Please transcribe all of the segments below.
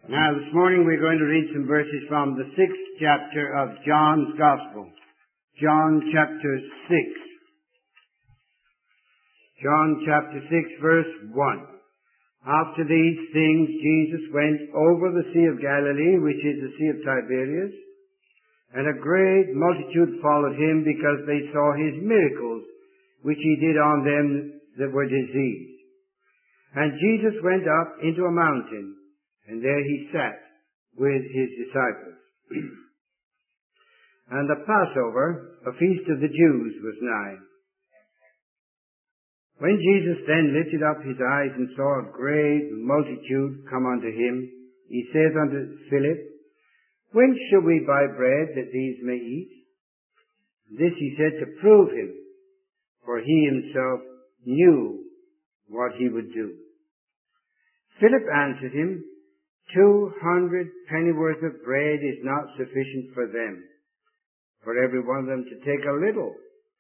Now, this morning we're going to read some verses from the 6th chapter of John's Gospel. John chapter 6. John chapter 6, verse 1. After these things, Jesus went over the Sea of Galilee, which is the Sea of Tiberias, and a great multitude followed him because they saw his miracles, which he did on them that were diseased. And Jesus went up into a mountain, and there he sat with his disciples. And the Passover, a feast of the Jews, was nigh. When Jesus then lifted up his eyes and saw a great multitude come unto him, he saith unto Philip, When shall we buy bread that these may eat? This he said to prove him, for he himself knew what he would do. Philip answered him, 200 pennyworth of bread is not sufficient for them, for every one of them to take a little.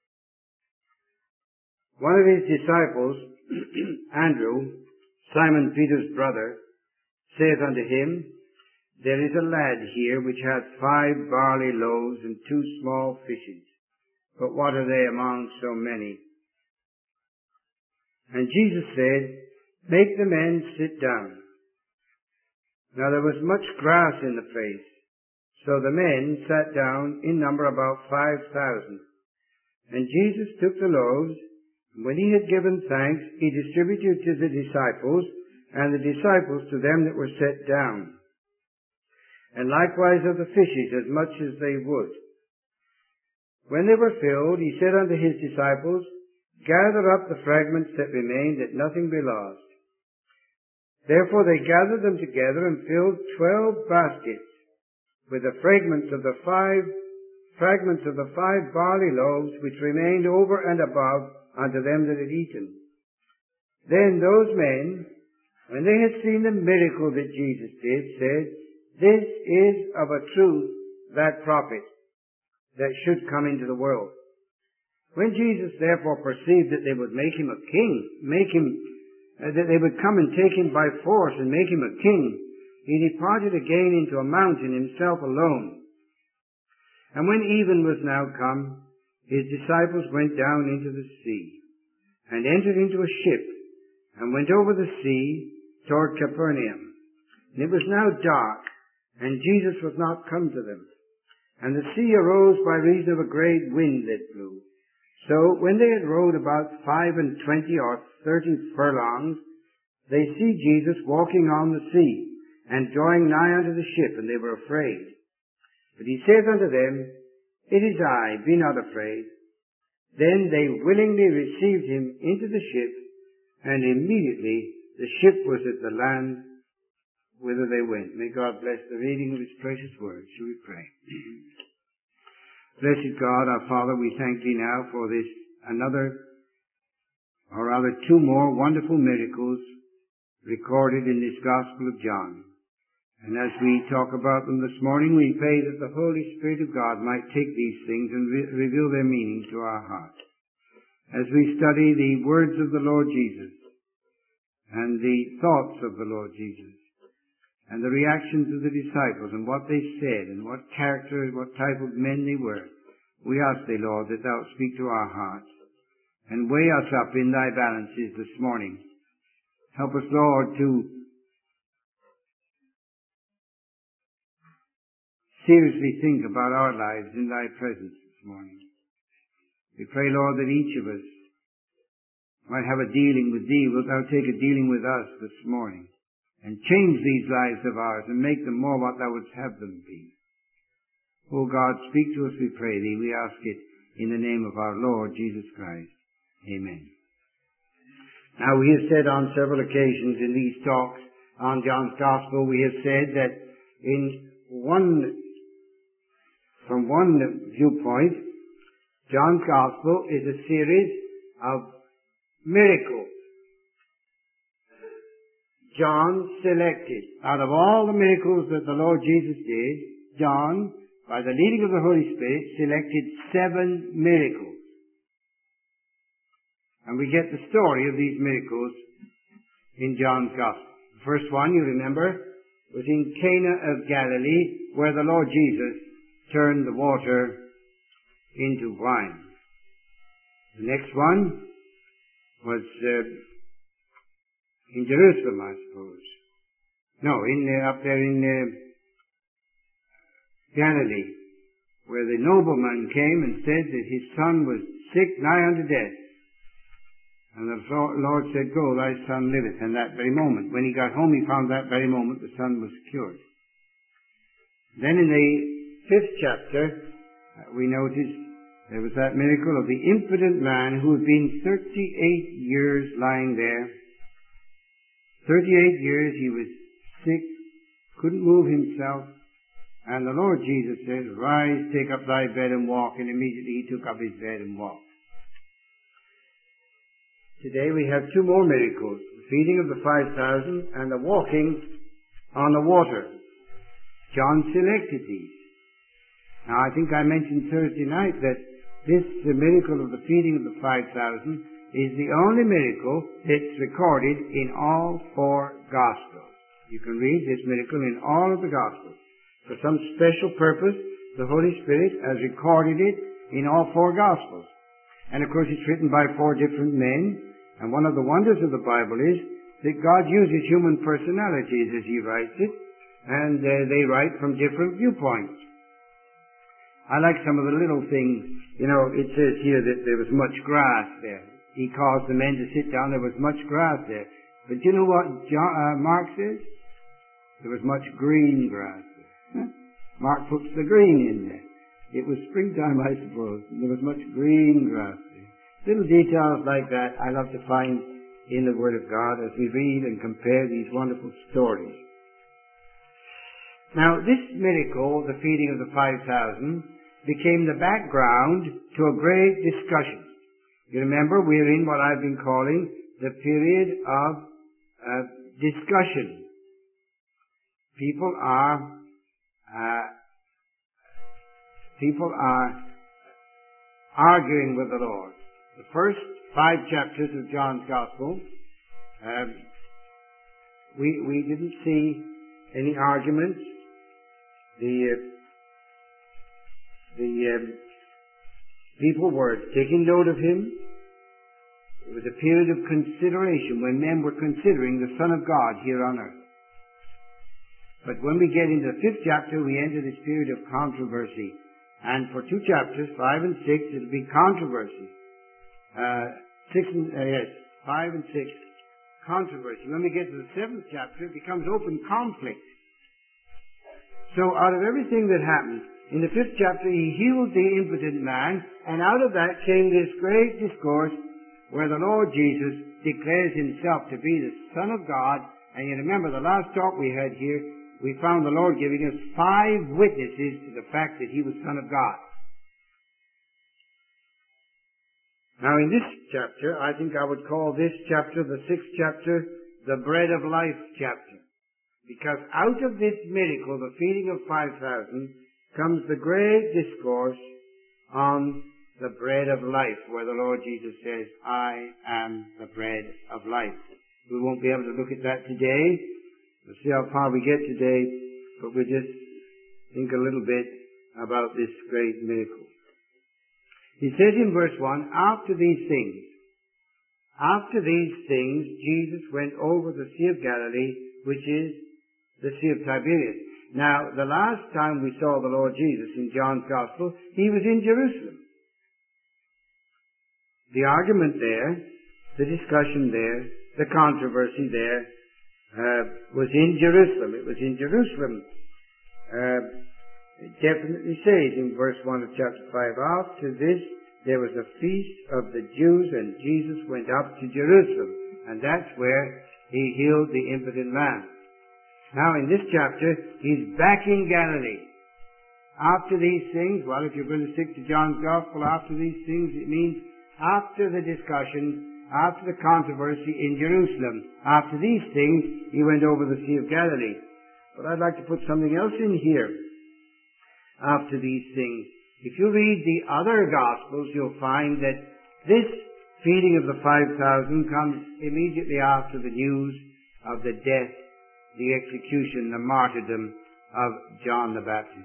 One of his disciples, Andrew, Simon Peter's brother, saith unto him, There is a lad here which hath 5 barley loaves and 2 small fishes, but what are they among so many? And Jesus said, Make the men sit down. Now there was much grass in the place, so the men sat down in number about 5,000. And Jesus took the loaves, and when he had given thanks, he distributed to the disciples, and the disciples to them that were set down. And likewise of the fishes as much as they would. When they were filled, he said unto his disciples, Gather up the fragments that remain, that nothing be lost. Therefore they gathered them together and filled 12 baskets with the fragments of the 5 barley loaves which remained over and above unto them that had eaten. Then those men, when they had seen the miracle that Jesus did, said, This is of a truth that prophet that should come into the world. When Jesus therefore perceived that they would make him a king, that they would come and take him by force and make him a king, he departed again into a mountain himself alone. And when even was now come, his disciples went down into the sea, and entered into a ship, and went over the sea toward Capernaum. And it was now dark, and Jesus was not come to them. And the sea arose by reason of a great wind that blew. So when they had rowed about 25 or 30 furlongs, they see Jesus walking on the sea, and drawing nigh unto the ship, and they were afraid. But he saith unto them, It is I, be not afraid. Then they willingly received him into the ship, and immediately the ship was at the land whither they went. May God bless the reading of his precious word. Shall we pray? Blessed God, our Father, we thank thee now for this two more wonderful miracles recorded in this Gospel of John. And as we talk about them this morning, we pray that the Holy Spirit of God might take these things and reveal their meaning to our heart. As we study the words of the Lord Jesus, and the thoughts of the Lord Jesus, and the reactions of the disciples, and what they said, and what character, what type of men they were, we ask thee, Lord, that thou speak to our hearts, and weigh us up in thy balances this morning. Help us, Lord, to seriously think about our lives in thy presence this morning. We pray, Lord, that each of us might have a dealing with thee. Wilt thou take a dealing with us this morning, and change these lives of ours, and make them more what thou wouldst have them be. O God, speak to us, we pray thee. We ask it in the name of our Lord Jesus Christ. Amen. Now, we have said on several occasions in these talks on John's Gospel, we have said that from one viewpoint, John's Gospel is a series of miracles. John selected, out of all the miracles that the Lord Jesus did, John, by the leading of the Holy Spirit, selected 7 miracles. And we get the story of these miracles in John's Gospel. The first one, you remember, was in Cana of Galilee, where the Lord Jesus turned the water into wine. The next one was in Jerusalem, I suppose. No, up there in Galilee, where the nobleman came and said that his son was sick, nigh unto death. And the Lord said, Go, thy son liveth. And that very moment, when he got home, he found that very moment the son was cured. Then in the 5th chapter, we notice there was that miracle of the impotent man who had been 38 years lying there. 38 years he was sick, couldn't move himself. And the Lord Jesus said, Rise, take up thy bed and walk. And immediately he took up his bed and walked. Today we have two more miracles, the feeding of the 5,000 and the walking on the water. John selected these. Now I think I mentioned Thursday night that this miracle of the feeding of the 5,000 is the only miracle that's recorded in all 4 Gospels. You can read this miracle in all of the Gospels. For some special purpose, the Holy Spirit has recorded it in all 4 Gospels. And of course it's written by 4 different men. And one of the wonders of the Bible is that God uses human personalities as He writes it, and they write from different viewpoints. I like some of the little things. You know, it says here that there was much grass there. He caused the men to sit down. There was much grass there. But you know what Mark says? There was much green grass there. Mark puts the green in there. It was springtime, I suppose, and there was much green grass there. Little details like that I love to find in the Word of God as we read and compare these wonderful stories. Now, this miracle, the feeding of the 5,000, became the background to a great discussion. You remember, we're in what I've been calling the period of discussion. People are arguing with the Lord. The first 5 chapters of John's Gospel, we didn't see any arguments. The people were taking note of him. It was a period of consideration when men were considering the Son of God here on earth. But when we get into the 5th chapter, we enter this period of controversy. And for 2 chapters, 5 and 6, it'll be controversy. 5 and 6, controversy. When we get to the 7th chapter, it becomes open conflict. So out of everything that happened, in the 5th chapter, he healed the impotent man, and out of that came this great discourse where the Lord Jesus declares himself to be the Son of God. And you remember the last talk we had here, we found the Lord giving us 5 witnesses to the fact that he was Son of God. Now in this chapter, I think I would call this chapter, the 6th chapter, the bread of life chapter. Because out of this miracle, the feeding of 5,000, comes the great discourse on the bread of life, where the Lord Jesus says, I am the bread of life. We won't be able to look at that today. We'll see how far we get today, but we'll just think a little bit about this great miracle. He says in verse 1, after these things, Jesus went over the Sea of Galilee, which is the Sea of Tiberias. Now, the last time we saw the Lord Jesus in John's Gospel, he was in Jerusalem. The argument there, the discussion there, the controversy there, was in Jerusalem. It was in Jerusalem. It definitely says in verse 1 of chapter 5, after this there was a feast of the Jews, and Jesus went up to Jerusalem. And that's where he healed the impotent man. Now in this chapter, he's back in Galilee. After these things, well, if you're going to stick to John's Gospel, after these things, it means after the discussion, after the controversy in Jerusalem. After these things, he went over the Sea of Galilee. But I'd like to put something else in here. After these things. If you read the other Gospels, you'll find that this feeding of the 5,000 comes immediately after the news of the death the execution, the martyrdom of John the Baptist.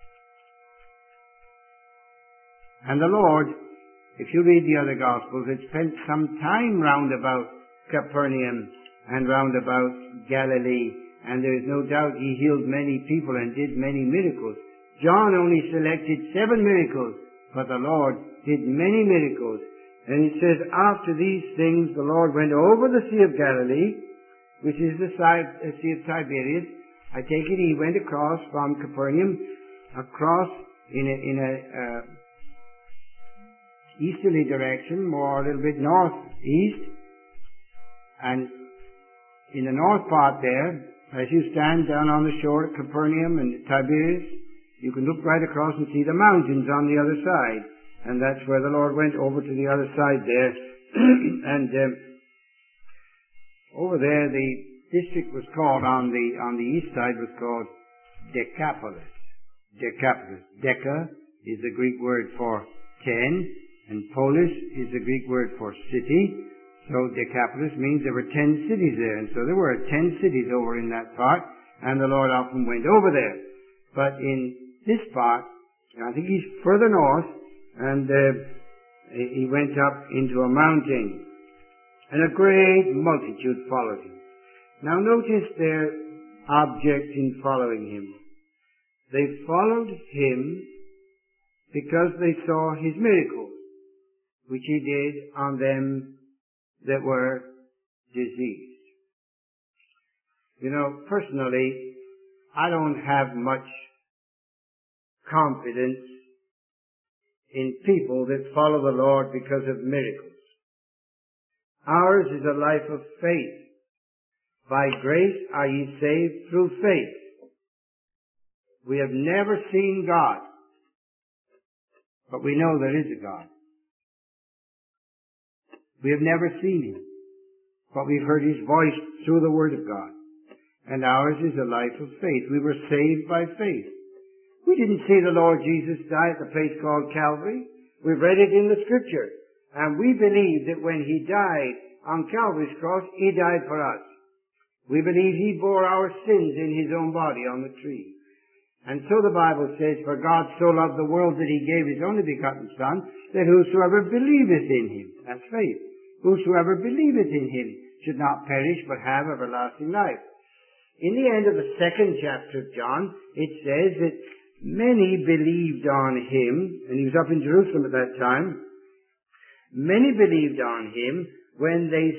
And the Lord, if you read the other Gospels, had spent some time round about Capernaum and round about Galilee, and there is no doubt he healed many people and did many miracles. John only selected 7 miracles, but the Lord did many miracles. And it says, after these things, the Lord went over the Sea of Galilee, which is the Sea of Tiberias. I take it he went across from Capernaum, across in a easterly direction, more a little bit northeast, and in the north part there, as you stand down on the shore at Capernaum and Tiberias, you can look right across and see the mountains on the other side. And that's where the Lord went over to the other side there. And over there, the district was called, on the east side was called Decapolis. Decapolis. Deca is the Greek word for 10, and polis is the Greek word for city. So Decapolis means there were 10 cities there. And so there were 10 cities over in that part, and the Lord often went over there. But in this part, I think he's further north, and he went up into a mountain, and a great multitude followed him. Now notice their object in following him. They followed him because they saw his miracles, which he did on them that were diseased. You know, personally, I don't have much confidence in people that follow the Lord because of miracles. Ours is a life of faith. By grace are ye saved through faith. We have never seen God, but we know there is a God. We have never seen Him, but we've heard His voice through the Word of God. And ours is a life of faith. We were saved by faith. We didn't see the Lord Jesus die at the place called Calvary. We've read it in the Scripture. And we believe that when He died on Calvary's cross, He died for us. We believe He bore our sins in His own body on the tree. And so the Bible says, for God so loved the world that He gave His only begotten Son, that whosoever believeth in Him, that's faith, whosoever believeth in Him should not perish but have everlasting life. In the end of the 2nd chapter of John, it says that many believed on Him, and He was up in Jerusalem at that time. Many believed on Him when they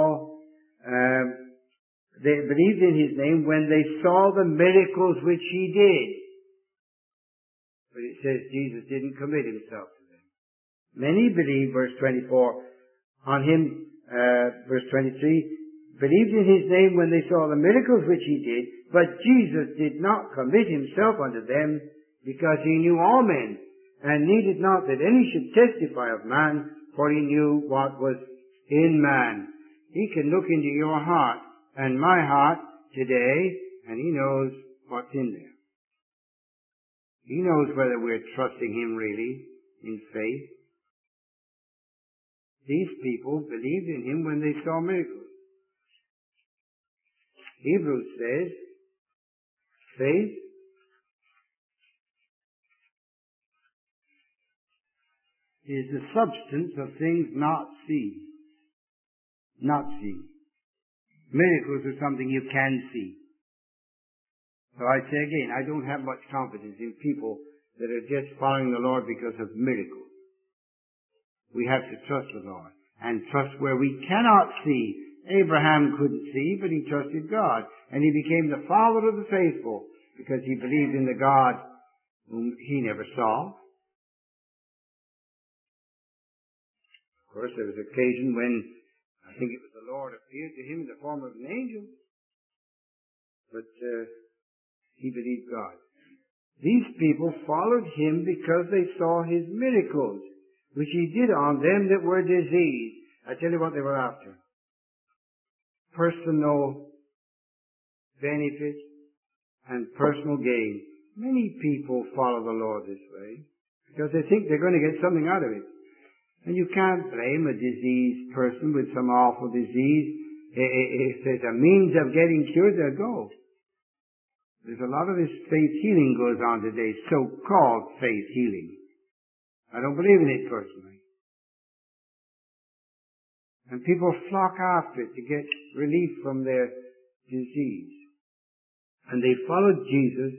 believed in His name when they saw the miracles which He did. But it says Jesus didn't commit Himself to them. Many believed, verse 24, on Him, verse 23, believed in His name when they saw the miracles which He did, but Jesus did not commit Himself unto them, because He knew all men, and needed not that any should testify of man, for He knew what was in man. He can look into your heart and my heart today, and He knows what's in there. He knows whether we're trusting Him really in faith. These people believed in Him when they saw miracles. Hebrews says, faith is the substance of things not seen. Not seen. Miracles are something you can see. So I say again, I don't have much confidence in people that are just following the Lord because of miracles. We have to trust the Lord, and trust where we cannot see. Abraham couldn't see, but he trusted God, and he became the father of the faithful because he believed in the God whom he never saw. Of course, there was an occasion when I think it was the Lord appeared to him in the form of an angel, but he believed God. These people followed Him because they saw His miracles, which He did on them that were diseased. I tell you what they were after. Personal benefit and personal gain. Many people follow the Lord this way because they think they're going to get something out of it. And you can't blame a diseased person with some awful disease if there's a means of getting cured, they'll go. There's a lot of this faith healing goes on today, so-called faith healing. I don't believe in it personally. And people flock after it to get relief from their disease. And they followed Jesus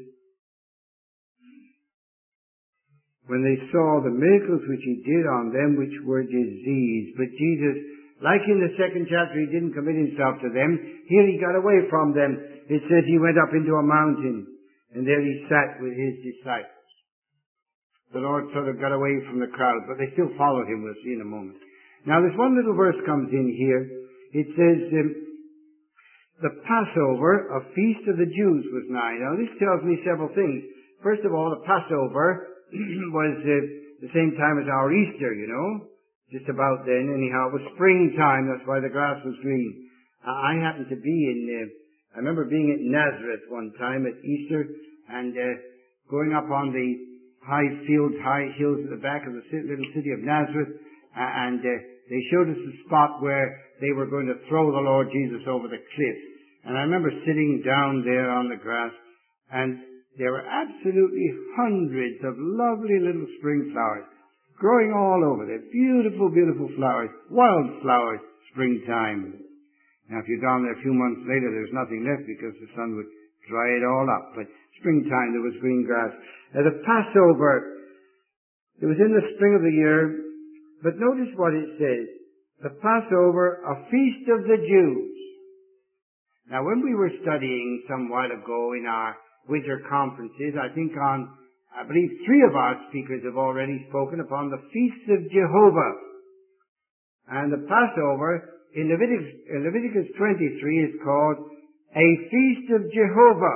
when they saw the miracles which he did on them which were diseased. But Jesus, like in the second chapter, he didn't commit himself to them. Here he got away from them. It says he went up into a mountain, and there he sat with his disciples. The Lord sort of got away from the crowd, but they still followed him. We'll see in a moment. Now this one little verse comes in here. It says, the Passover, a feast of the Jews, was nigh. Now this tells me several things. First of all, the Passover was the same time as our Easter, you know. Just about then, anyhow. It was springtime, that's why the grass was green. I happened to be I remember being at Nazareth one time at Easter, and going up on the high fields, high hills at the back of the little city of Nazareth, and they showed us the spot where they were going to throw the Lord Jesus over the cliff. And I remember sitting down there on the grass, and there were absolutely hundreds of lovely little spring flowers growing all over there. Beautiful, beautiful flowers, wild flowers, springtime. Now if you're down there a few months later, there's nothing left because the sun would dry it all up. But springtime, there was green grass. The Passover, it was in the spring of the year, but notice what it says. The Passover, a feast of the Jews. Now when we were studying some while ago in our winter conferences, I believe 3 of our speakers have already spoken upon the feasts of Jehovah. And the Passover in Leviticus 23 is called a feast of Jehovah.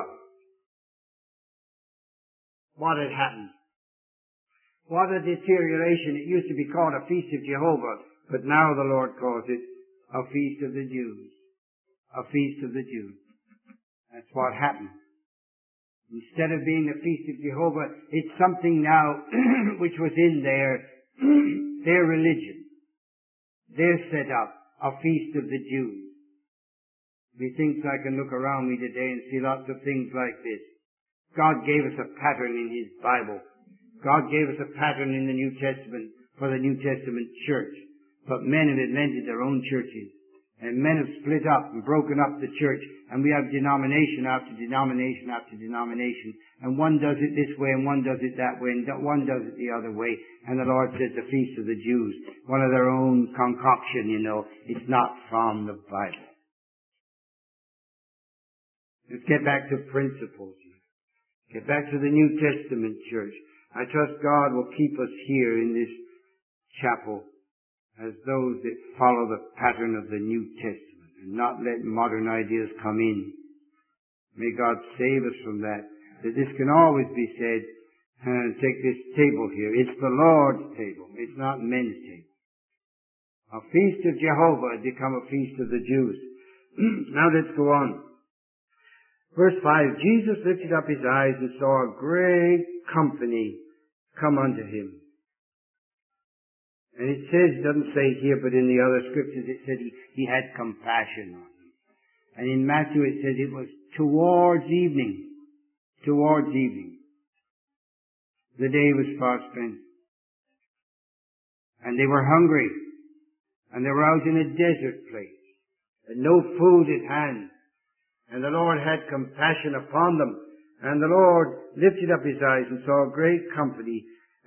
What had happened? What a deterioration. It used to be called a feast of Jehovah, but now the Lord calls it a feast of the Jews. A feast of the Jews. That's what happened. Instead of being the feast of Jehovah, it's something now which was in their religion. Their setup, a feast of the Jews. Methinks I can look around me today and see lots of things like this. God gave us a pattern in His Bible. God gave us a pattern in the New Testament for the New Testament church. But men have invented their own churches. And men have split up and broken up the church. And we have denomination after denomination after denomination. And one does it this way and one does it that way and one does it the other way. And the Lord says the feast of the Jews. One of their own concoction, you know. It's not from the Bible. Let's get back to principles. Get back to the New Testament church. I trust God will keep us here in this chapel as those that follow the pattern of the New Testament and not let modern ideas come in. May God save us from that. That this can always be said, take this table here. It's the Lord's table. It's not men's table. A feast of Jehovah had become a feast of the Jews. Now let's go on. Verse 5, Jesus lifted up his eyes and saw a great company come unto him. And it says, it doesn't say here, but in the other scriptures it said he had compassion on them. And in Matthew it says it was towards evening. Towards evening. The day was far spent. And they were hungry. And they were out in a desert place. And no food at hand. And the Lord had compassion upon them. And the Lord lifted up his eyes and saw a great company.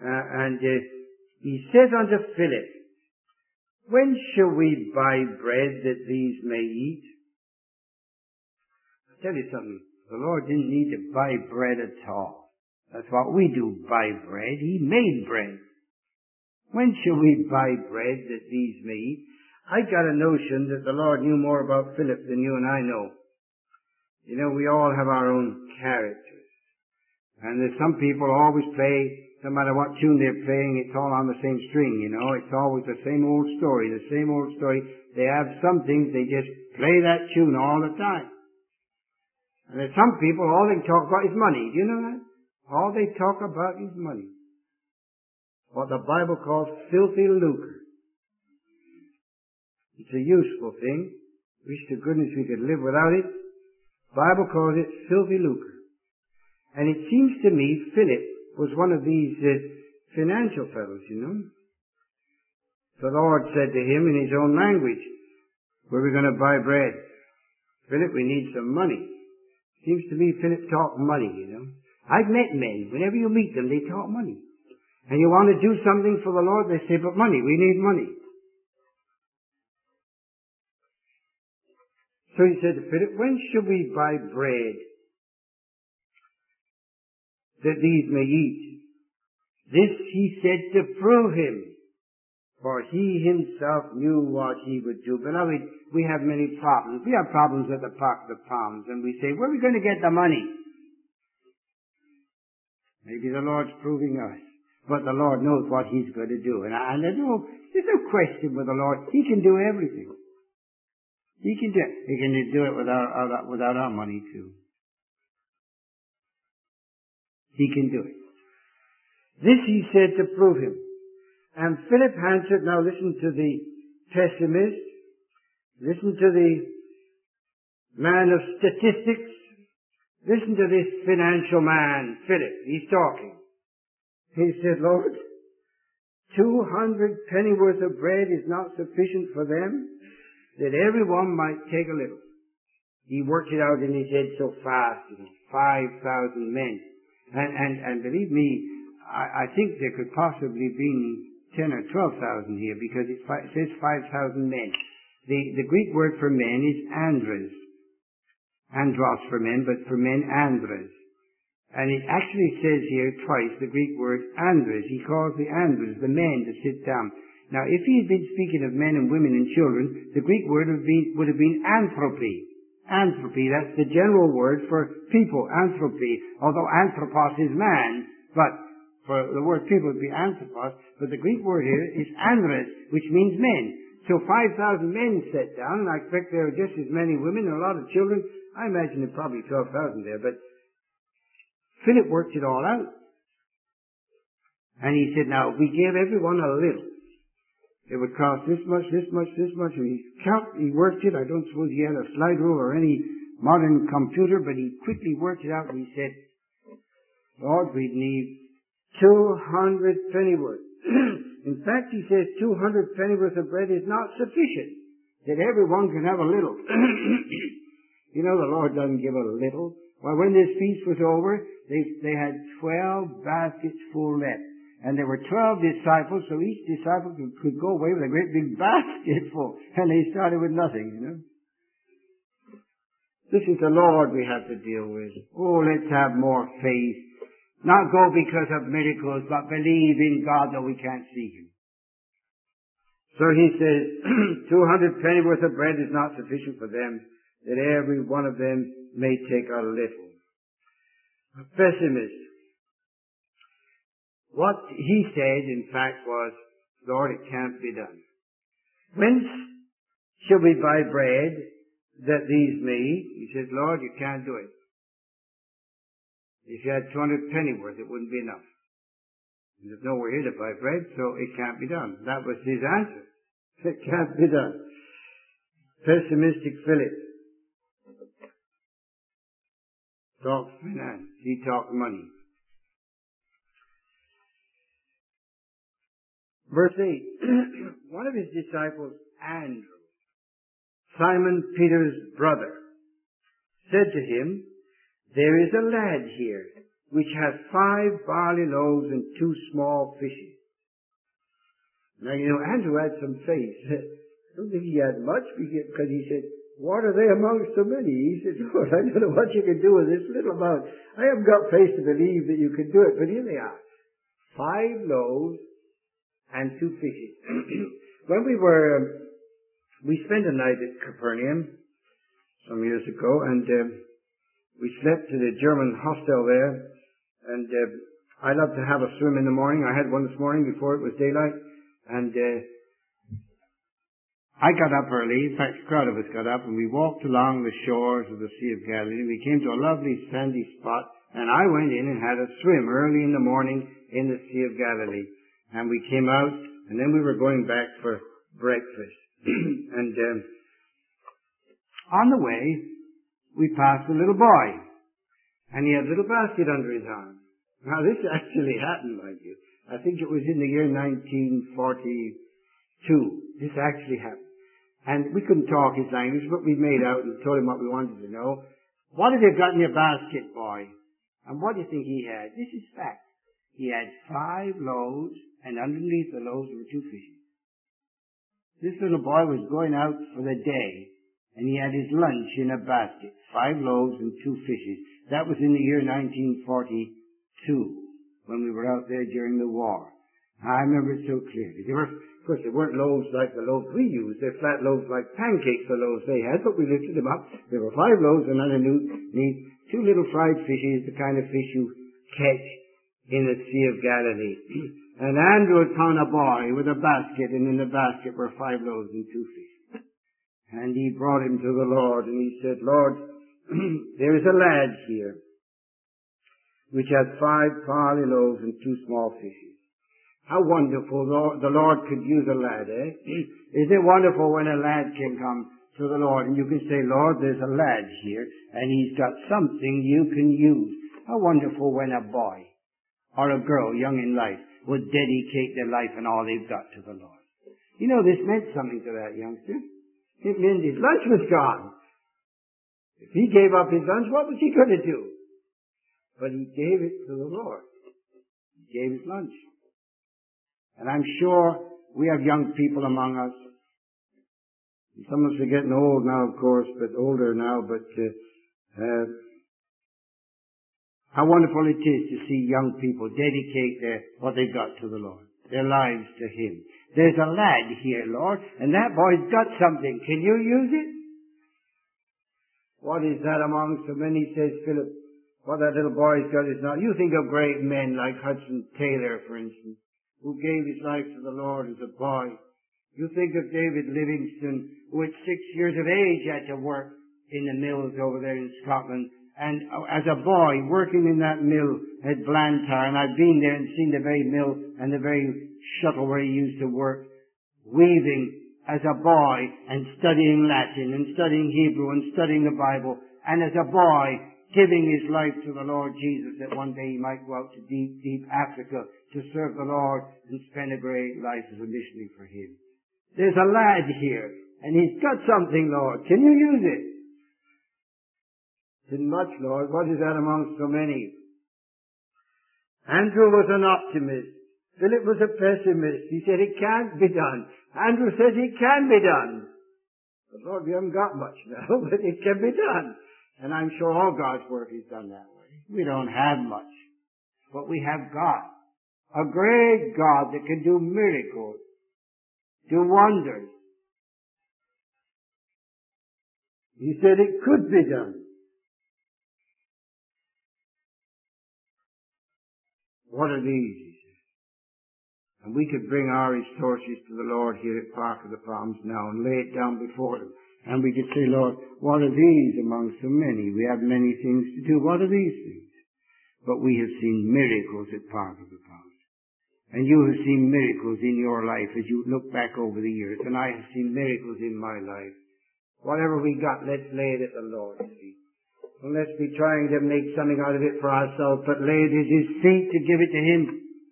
He says unto Philip, when shall we buy bread that these may eat? I'll tell you something. The Lord didn't need to buy bread at all. That's what we do, buy bread. He made bread. When shall we buy bread that these may eat? I got a notion that the Lord knew more about Philip than you and I know. You know, we all have our own characters. And there's some people always play, no matter what tune they're playing, it's all on the same string, you know. It's always the same old story, the same old story. They have some things, they just play that tune all the time. And there's some people, all they talk about is money. Do you know that? All they talk about is money. What the Bible calls filthy lucre. It's a useful thing. Wish to goodness we could live without it. The Bible calls it filthy lucre. And it seems to me Philip was one of these financial fellows, you know. The Lord said to him in his own language, where are we going to buy bread? Philip, we need some money. Seems to me Philip talked money, you know. I've met men, whenever you meet them, they talk money. And you want to do something for the Lord, they say, but money, we need money. So he said to Philip, when shall we buy bread that these may eat? This he said to prove him, for he himself knew what he would do. Beloved, we have many problems. We have problems at the Park of the Palms, and we say, where are we going to get the money? Maybe the Lord's proving us, but the Lord knows what He's going to do. And there's no question with the Lord. He can do everything. He can do it without our money too. He can do it. This he said to prove him. And Philip answered, now listen to the pessimist, listen to the man of statistics, listen to this financial man, Philip. He's talking. He said, Lord, 200 pennyworth of bread is not sufficient for them, that everyone might take a little. He worked it out in his head so fast, 5,000 men. And believe me, I think there could possibly be 10 or 12,000 here, because it says 5,000 men. The Greek word for men is andros. Andros for men, but for men, andros. And it actually says here twice the Greek word andros. He calls the andros, the men, to sit down. Now, if he had been speaking of men and women and children, the Greek word would have been anthropy. Anthropy, that's the general word for people, anthropy. Although anthropos is man, but for the word people would be anthropos, but the Greek word here is andros, which means men. So 5,000 men sat down, and I expect there were just as many women and a lot of children. I imagine there were probably 12,000 there, but Philip worked it all out. And he said, now, if we gave everyone a little, it would cost this much, this much, this much. And he worked it. I don't suppose he had a slide rule or any modern computer, but he quickly worked it out, and he said, Lord, we'd need 200 pennyworth. In fact, he says 200 pennyworth of bread is not sufficient, that everyone can have a little. You know, the Lord doesn't give a little. Well, when this feast was over, they had 12 baskets full left. And there were 12 disciples, so each disciple could go away with a great big basket full. And they started with nothing, you know. This is the Lord we have to deal with. Oh, let's have more faith. Not go because of miracles, but believe in God though we can't see Him. So he says, 200 pennyworth of bread is not sufficient for them, that every one of them may take a little. A pessimist. What he said, in fact, was, Lord, it can't be done. Whence shall we buy bread that these may eat? He said, Lord, you can't do it. If you had 200 pennyworth, it wouldn't be enough. And there's nowhere here to buy bread, so it can't be done. That was his answer. It can't be done. Pessimistic Philip talked finance. He talked money. Verse 8. One of his disciples, Andrew, Simon Peter's brother, said to him, there is a lad here which has 5 barley loaves and 2 small fishes. Now, you know, Andrew had some faith. I don't think he had much because he said, what are they among so many? He said, Lord, I don't know what you can do with this little amount. I haven't got faith to believe that you can do it, but here they are. 5 loaves and 2 fishes. When we spent a night at Capernaum some years ago, and we slept to the German hostel there, and I love to have a swim in the morning. I had one this morning before it was daylight, and I got up early. In fact, a crowd of us got up, and we walked along the shores of the Sea of Galilee. We came to a lovely sandy spot, and I went in and had a swim early in the morning in the Sea of Galilee. And we came out, and then we were going back for breakfast. And On the way, we passed a little boy, and he had a little basket under his arm. Now, this actually happened, mind you. I think it was in the year 1942. This actually happened. And we couldn't talk his language, but we made out and told him what we wanted to know. What have you got in your basket, boy? And what do you think he had? This is fact. He had 5 loaves, and underneath the loaves were 2 fishes. This little boy was going out for the day, and he had his lunch in a basket, 5 loaves and 2 fishes. That was in the year 1942, when we were out there during the war. I remember it so clearly. Of course, they weren't loaves like the loaves we use. They're flat loaves like pancakes, the loaves they had, but we lifted them up. There were 5 loaves, and underneath 2 little fried fishes, the kind of fish you catch in the Sea of Galilee. And Andrew had found a boy with a basket, and in the basket were 5 loaves and 2 fish. And he brought him to the Lord, and he said, Lord, there is a lad here which had 5 barley loaves and 2 small fishes. How wonderful the Lord could use a lad, eh? Isn't it wonderful when a lad can come to the Lord and you can say, Lord, there's a lad here and he's got something you can use. How wonderful when a boy or a girl young in life would dedicate their life and all they've got to the Lord. You know, this meant something to that youngster. It meant his lunch was gone. If he gave up his lunch, what was he going to do? But he gave it to the Lord. He gave his lunch. And I'm sure we have young people among us. Some of us are getting old now, of course, but older now, but how wonderful it is to see young people dedicate what they've got to the Lord, their lives to Him. There's a lad here, Lord, and that boy's got something. Can you use it? What is that among so many, says Philip. What that little boy's got is not. You think of great men like Hudson Taylor, for instance, who gave his life to the Lord as a boy. You think of David Livingstone, who at 6 years of age had to work in the mills over there in Scotland. And as a boy, working in that mill at Blantyre, and I've been there and seen the very mill and the very shuttle where he used to work, weaving as a boy and studying Latin and studying Hebrew and studying the Bible, and as a boy giving his life to the Lord Jesus, that one day he might go out to deep, deep Africa to serve the Lord and spend a great life as a missionary for Him. There's a lad here, and he's got something, Lord. Can you use it? Isn't much, Lord. What is that among so many? Andrew was an optimist. Philip was a pessimist. He said it can't be done. Andrew said it can be done. But Lord, we haven't got much now, but it can be done. And I'm sure all God's work is done that way. We don't have much, but we have God. A great God that can do miracles, do wonders. He said it could be done. What are these, he said? And we could bring our resources to the Lord here at Park of the Palms now and lay it down before Him. And we could say, Lord, what are these among so many? We have many things to do. What are these things? But we have seen miracles at Park of the Palms. And you have seen miracles in your life as you look back over the years. And I have seen miracles in my life. Whatever we got, let's lay it at the Lord's feet. And let's be trying to make something out of it for ourselves, but lay it at His feet to give it to Him.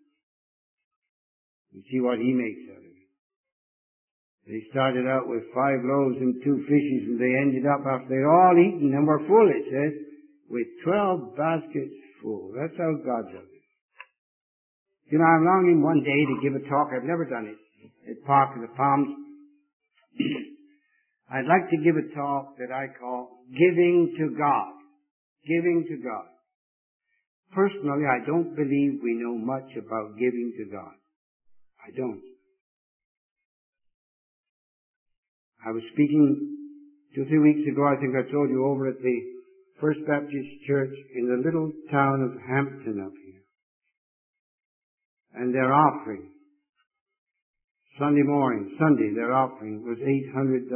And see what He makes out of it. They started out with 5 loaves and 2 fishes, and they ended up, after they'd all eaten and were full, it says, with 12 baskets full. That's how God does it. You know, I'm longing one day to give a talk. I've never done it at Park of the Palms. I'd like to give a talk that I call Giving to God. Giving to God. Personally, I don't believe we know much about giving to God. I don't. I was speaking 2 or 3 weeks ago, I think I told you, over at the First Baptist Church in the little town of Hampton up here. And their offering, Sunday, their offering was $800.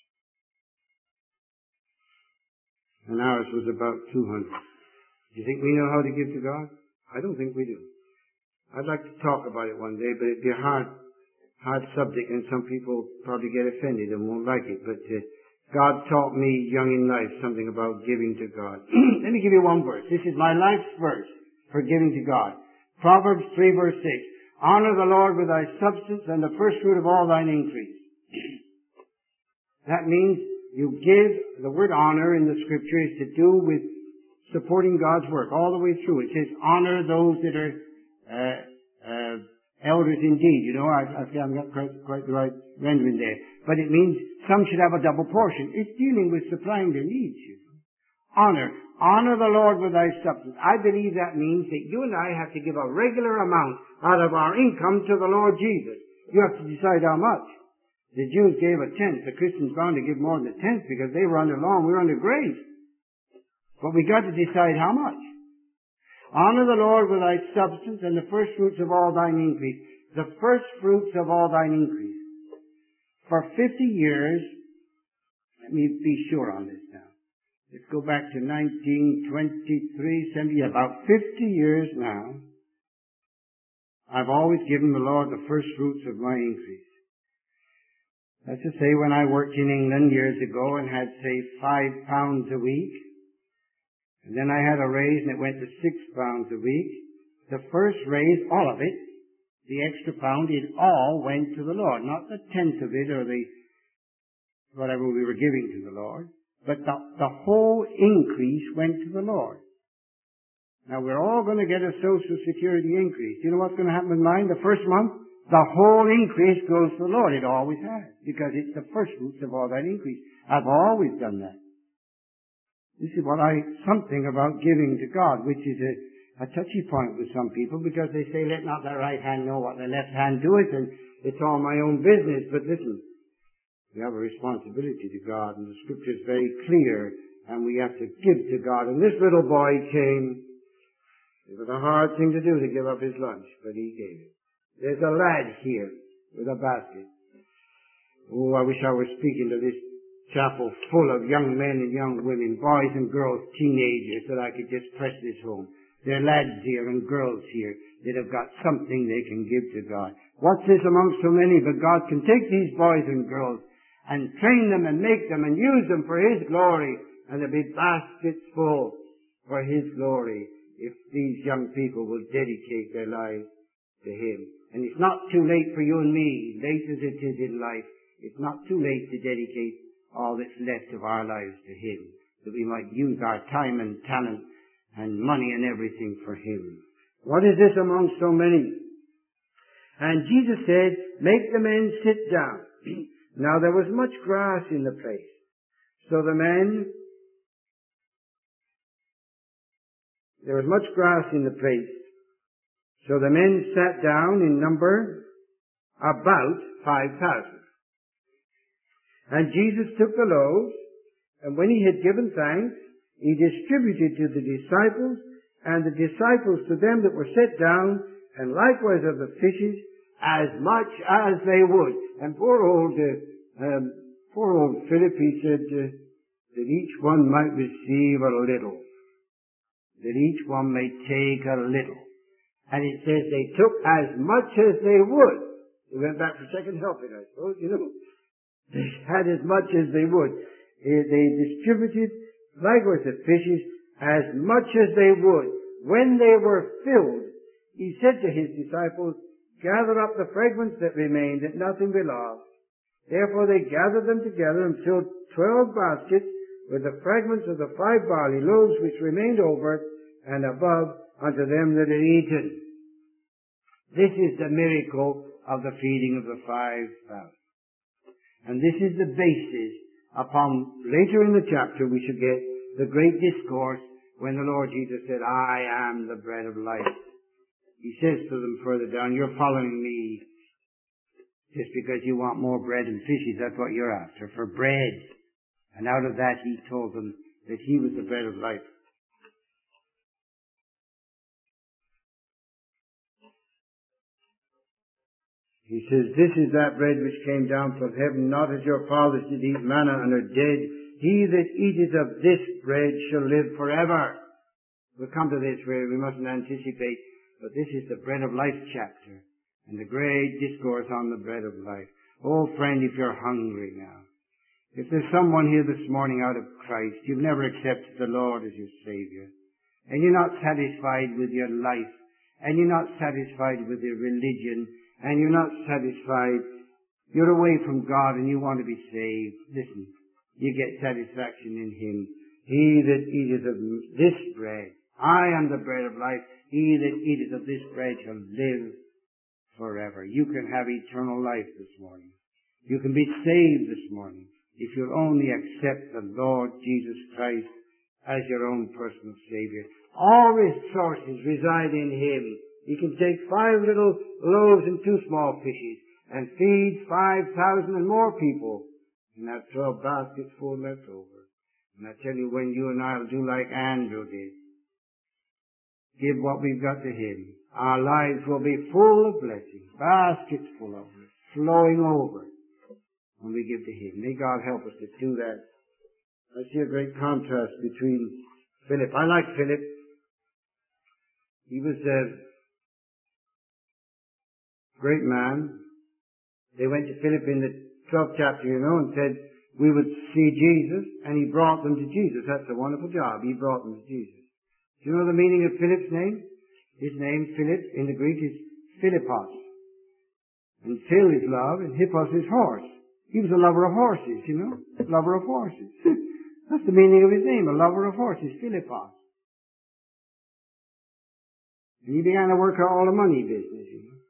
And ours was about $200. Do you think we know how to give to God? I don't think we do. I'd like to talk about it one day, but it'd be a hard subject, and some people probably get offended and won't like it. But God taught me young in life something about giving to God. Let me give you one verse. This is my life's verse for giving to God. Proverbs 3 verse 6. Honor the Lord with thy substance and the first fruit of all thine increase. That means you give, the word honor in the scripture is to do with supporting God's work all the way through. It says honor those that are elders indeed. You know, I've got quite the right rendering there. But it means some should have a double portion. It's dealing with supplying their needs. You know. Honor the Lord with thy substance. I believe that means that you and I have to give a regular amount out of our income to the Lord Jesus. You have to decide how much. The Jews gave a tenth. The Christians bound to give more than a tenth because they were under law and we were under grace. But we got to decide how much. Honor the Lord with thy substance and the first fruits of all thine increase. The first fruits of all thine increase. For 50 years, let me be sure on this now. Let's go back to 1923, 70, about 50 years now. I've always given the Lord the first fruits of my increase. That's to say, when I worked in England years ago and had, say, £5 a week, and then I had a raise and it went to £6 a week, the first raise, all of it, the extra pound, it all went to the Lord. Not the tenth of it or the whatever we were giving to the Lord, but the whole increase went to the Lord. Now we're all going to get a Social Security increase. Do you know what's going to happen with mine? The first month, the whole increase goes to the Lord. It always has, because it's the first fruits of all that increase. I've always done that. This is something about giving to God, which is a touchy point with some people, because they say, let not the right hand know what the left hand doeth, and it's all my own business. But listen, we have a responsibility to God, and the Scripture is very clear, and we have to give to God. And this little boy came. It was a hard thing to do to give up his lunch, but he gave it. There's a lad here with a basket. Oh, I wish I were speaking to this chapel full of young men and young women, boys and girls, teenagers, that I could just press this home. There are lads here and girls here that have got something they can give to God. What's this amongst so many? But God can take these boys and girls and train them and make them and use them for His glory, and there'll be baskets full for His glory if these young people will dedicate their lives to Him. And it's not too late for you and me, late as it is in life. It's not too late to dedicate all that's left of our lives to Him, that we might use our time and talent and money and everything for Him. What is this among so many? And Jesus said, make the men sit down. Now there was much grass in the place. So there was much grass in the place. So the men sat down in number about 5,000. And Jesus took the loaves, and when He had given thanks, He distributed to the disciples, and the disciples to them that were set down, and likewise of the fishes, as much as they would. And poor old Philip, he said that each one might receive a little, that each one may take a little. And it says they took as much as they would. They went back for second helping, I suppose, you know. They had as much as they would. They distributed, likewise the fishes, as much as they would. When they were filled, He said to His disciples, gather up the fragments that remained, that nothing be lost. Therefore they gathered them together and filled 12 baskets with the fragments of the 5 barley loaves which remained over and above unto them that had eaten. This is the miracle of the feeding of the 5,000. And this is the basis upon, later in the chapter, we should get the great discourse when the Lord Jesus said, I am the bread of life. He says to them further down, you're following me just because you want more bread and fishes. That's what you're after, for bread. And out of that He told them that He was the bread of life. He says, this is that bread which came down from heaven, not as your fathers did eat manna and are dead. He that eateth of this bread shall live forever. We'll come to this where we mustn't anticipate, but this is the bread of life chapter, and the great discourse on the bread of life. Oh friend, if you're hungry now, If there's someone here this morning out of Christ, you've never accepted the Lord as your Savior, and you're not satisfied with your life, and you're not satisfied with your religion, and you're not satisfied, you're away from God and you want to be saved, listen, you get satisfaction in Him. He that eateth of this bread, I am the bread of life, he that eateth of this bread shall live forever. You can have eternal life this morning. You can be saved this morning if you'll only accept the Lord Jesus Christ as your own personal Savior. All resources reside in Him. He can take 5 little loaves and 2 small fishes and feed 5,000 and more people and have 12 baskets full left over. And I tell you, when you and I will do like Andrew did, give what we've got to Him, our lives will be full of blessings, baskets full of it, flowing over when we give to Him. May God help us to do that. I see a great contrast between Philip. I like Philip. He was a great man. They went to Philip in the 12th chapter, and said, we would see Jesus, and he brought them to Jesus. That's a wonderful job. He brought them to Jesus. Do you know the meaning of Philip's name? His name, Philip, in the Greek is Philippos. And Phil is love, and Hippos is horse. He was a lover of horses, lover of horses. That's the meaning of his name, a lover of horses, Philippos. And he began to work out all the money business,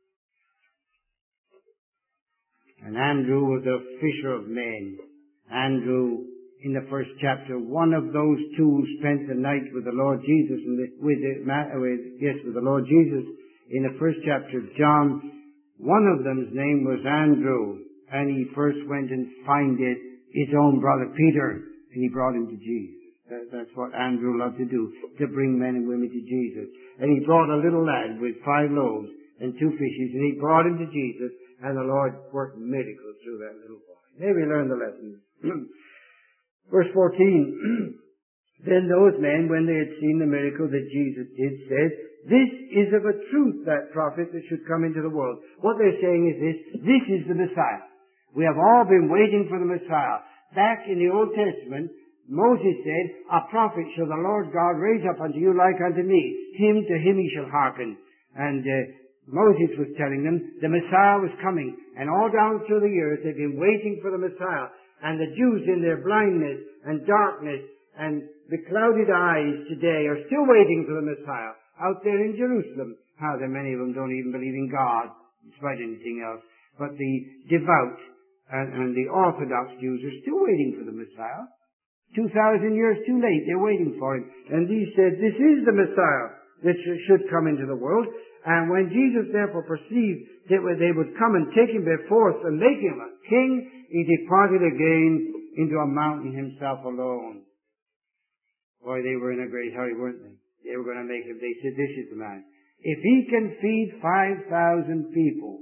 And Andrew was a fisher of men. Andrew, in the first chapter, one of those two who spent the night with the Lord Jesus, with the Lord Jesus, in the first chapter of John, one of them's name was Andrew, and he first went and finded his own brother Peter, and he brought him to Jesus. That's what Andrew loved to do, to bring men and women to Jesus. And he brought a little lad with 5 loaves and 2 fishes, and he brought him to Jesus, and the Lord worked miracles through that little boy. Maybe learn the lesson. Verse 14, then those men, when they had seen the miracle that Jesus did, said, this is of a truth that prophet that should come into the world. What they're saying is this is the Messiah. We have all been waiting for the Messiah. Back in the Old Testament, Moses said, a prophet shall the Lord God raise up unto you like unto me. To him he shall hearken. And Moses was telling them the Messiah was coming. And all down through the years they've been waiting for the Messiah. And the Jews in their blindness and darkness and beclouded eyes today are still waiting for the Messiah out there in Jerusalem. How many of them don't even believe in God, despite anything else. But the devout and the Orthodox Jews are still waiting for the Messiah. 2,000 years too late, they're waiting for him. And he said, this is the Messiah that should come into the world. And when Jesus therefore perceived that they would come and take him by force and make him a king, he departed again into a mountain himself alone. Boy, they were in a great hurry, weren't they? They were going to make him. They said, this is the man. If he can feed 5,000 people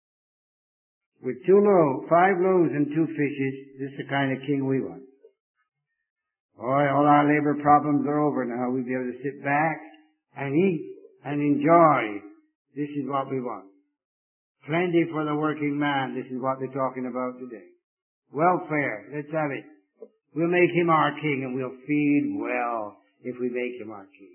with 5 loaves and 2 fishes, this is the kind of king we want. Boy, all our labor problems are over now. We'll be able to sit back and eat and enjoy. This is what we want. Plenty for the working man. This is what they're talking about today. Welfare. Let's have it. We'll make him our king, and we'll feed well if we make him our king.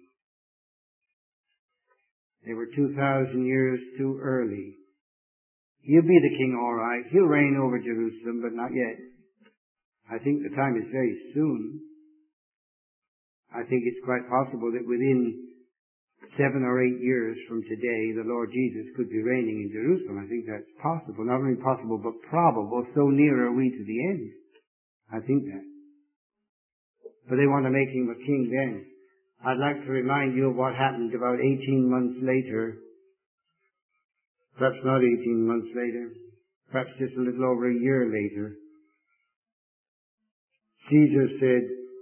They were 2,000 years too early. He'll be the king all right. He'll reign over Jerusalem, but not yet. I think the time is very soon. I think it's quite possible that within 7 or 8 years from today, the Lord Jesus could be reigning in Jerusalem. I think that's possible. Not only possible, but probable. So near are we to the end. I think that. But they want to make him a king then. I'd like to remind you of what happened about 18 months later. Perhaps not 18 months later. Perhaps just a little over a year later. Caesar said,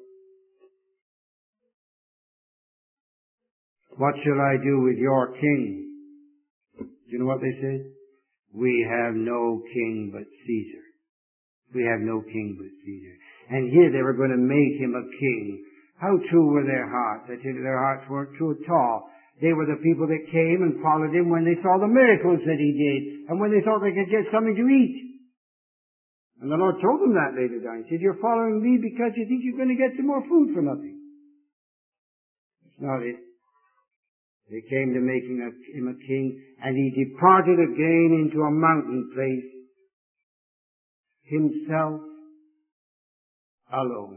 what shall I do with your king? Do you know what they said? We have no king but Caesar. We have no king but Caesar. And here they were going to make him a king. How true were their hearts? I tell you, their hearts weren't true at all. They were the people that came and followed him when they saw the miracles that he did and when they thought they could get something to eat. And the Lord told them that later down. He said, you're following me because you think you're going to get some more food for nothing. That's not it. They came to making him a king, and he departed again into a mountain place, himself alone.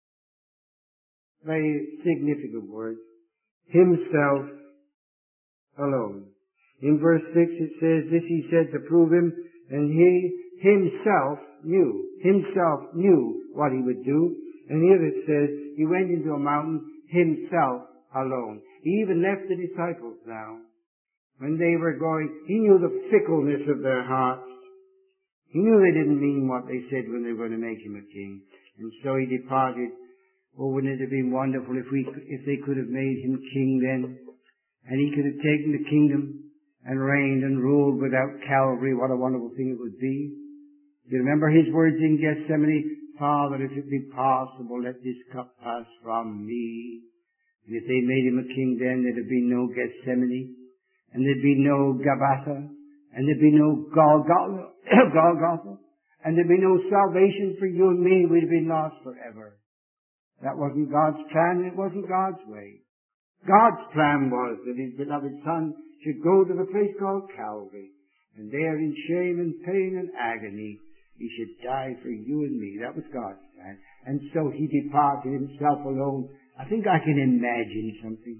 Very significant word. Himself alone. In verse 6 it says, this he said to prove him, and he himself knew what he would do. And here it says, he went into a mountain himself alone. He even left the disciples now. When they were going, he knew the fickleness of their hearts. He knew they didn't mean what they said when they were going to make him a king. And so he departed. Oh, wouldn't it have been wonderful if they could have made him king then? And he could have taken the kingdom and reigned and ruled without Calvary. What a wonderful thing it would be. Do you remember his words in Gethsemane? Father, if it be possible, let this cup pass from me. And if they made him a king then, there'd be no Gethsemane, and there'd be no Gabbatha, and there'd be no Golgotha, and there'd be no salvation for you and me. We'd have been lost forever. That wasn't God's plan, and it wasn't God's way. God's plan was that his beloved Son should go to the place called Calvary, and there in shame and pain and agony, he should die for you and me. That was God's plan. And so he departed himself alone. I think I can imagine something.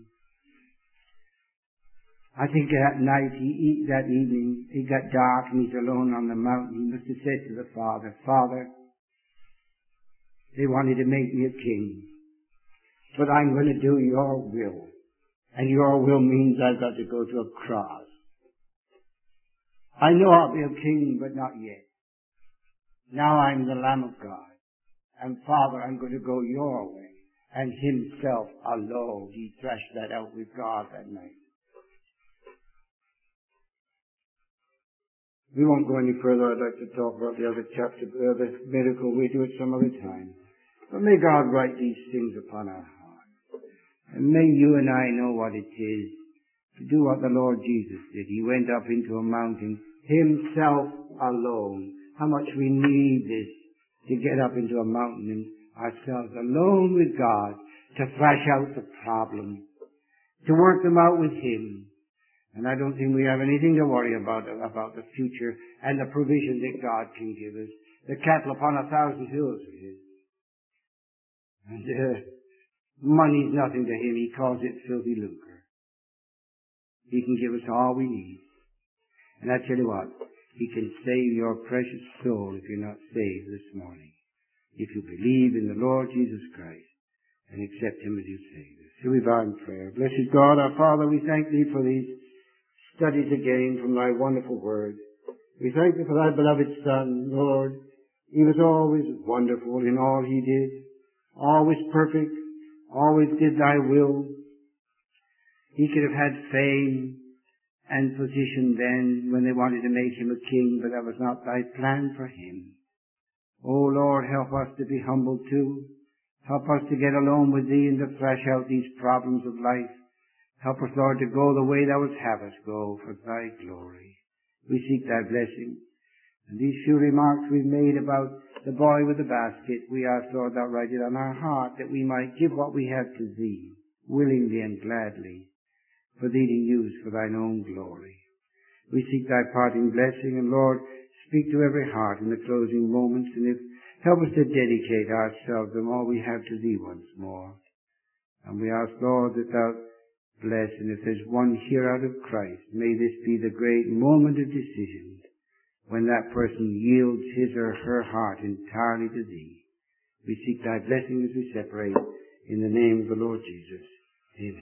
I think that night, that evening, it got dark and he's alone on the mountain. He must have said to the Father, Father, they wanted to make me a king, but I'm going to do your will. And your will means I've got to go to a cross. I know I'll be a king, but not yet. Now I'm the Lamb of God. And Father, I'm going to go your way. And himself alone, he thrashed that out with God that night. We won't go any further. I'd like to talk about the other chapter, the miracle. We do it some other time. But may God write these things upon our hearts. And may you and I know what it is to do what the Lord Jesus did. He went up into a mountain, himself alone. How much we need this, to get up into a mountain and ourselves alone with God, to thrash out the problem, to work them out with him. And I don't think we have anything to worry about the future and the provision that God can give us. The cattle upon 1,000 hills are his. And money's nothing to him. He calls it filthy lucre. He can give us all we need. And I tell you what, he can save your precious soul if you're not saved this morning. If you believe in the Lord Jesus Christ and accept him as your Savior. Shall we bow in prayer? Blessed God, our Father, we thank thee for these studies again from thy wonderful word. We thank thee for thy beloved Son, Lord. He was always wonderful in all he did, always perfect, always did thy will. He could have had fame and position then when they wanted to make him a king, but that was not thy plan for him. Oh Lord, help us to be humble too. Help us to get alone with thee and to thrash out these problems of life. Help us, Lord, to go the way thou wouldst have us go for thy glory. We seek thy blessing. And these few remarks we've made about the boy with the basket, we ask, Lord, thou write it on our heart, that we might give what we have to thee, willingly and gladly, for thee to use for thine own glory. We seek thy parting blessing, and Lord, speak to every heart in the closing moments, and help us to dedicate ourselves and all we have to thee once more. And we ask, Lord, that thou bless, and if there's one here out of Christ, may this be the great moment of decision when that person yields his or her heart entirely to thee. We seek thy blessing as we separate in the name of the Lord Jesus. Amen.